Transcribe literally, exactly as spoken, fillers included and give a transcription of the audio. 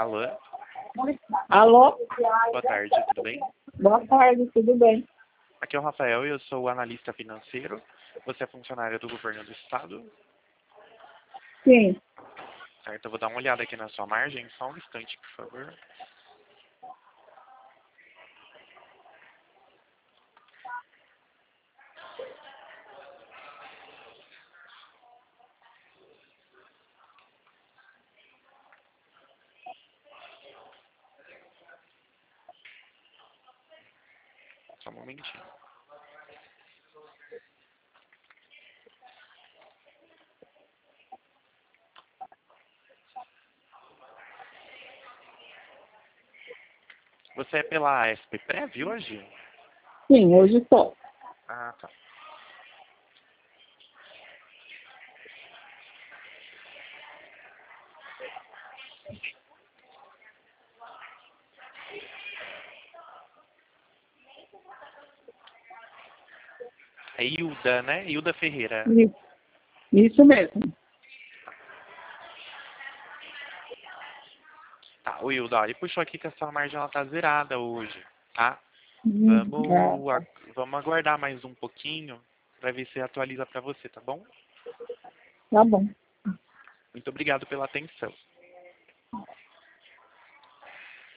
Alô? Alô? Boa tarde, tudo bem? Boa tarde, tudo bem? Aqui é o Rafael e eu sou o analista financeiro. Você é funcionária do governo do estado? Sim. Certo, eu vou dar uma olhada aqui na sua margem. Só um instante, por favor. Só um momentinho. Você é pela A S P Prev hoje? Sim, hoje estou. Ah, tá. É Hilda, né? Hilda Ferreira. Isso, isso mesmo. Tá, o Hilda, ó, ele puxou aqui que a sua margem ela tá zerada hoje, tá? Hum, Vamos, ah, a- vamos aguardar mais um pouquinho para ver se atualiza para você, tá bom? tá bom. Muito obrigado pela atenção.